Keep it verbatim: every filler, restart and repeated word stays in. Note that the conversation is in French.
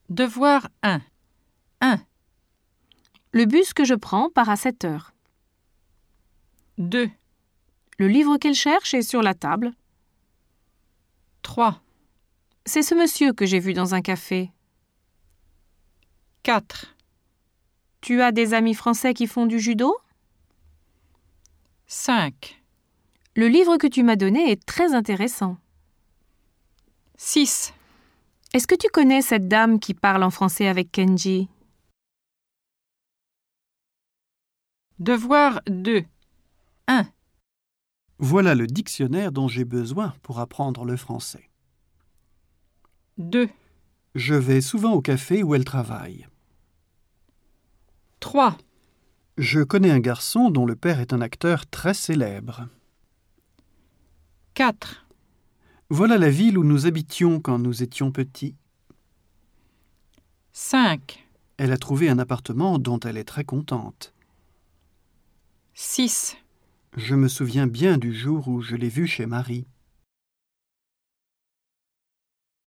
Devoir un. un. Le bus que je prends part à sept heures. deux. Le livre qu'elle cherche est sur la table. trois. C'est ce monsieur que j'ai vu dans un café. quatre. Tu as des amis français qui font du judo? cinq. Le livre que tu m'as donné est très intéressant. six. Est-ce que tu connais cette dame qui parle en français avec Kenji? Devoir deux. un. Voilà le dictionnaire dont j'ai besoin pour apprendre le français. deux. Je vais souvent au café où elle travaille. trois. Je connais un garçon dont le père est un acteur très célèbre. quatre. Voilà la ville où nous habitions quand nous étions petits. cinq. Elle a trouvé un appartement dont elle est très contente. six. Je me souviens bien du jour où je l'ai vue chez Marie.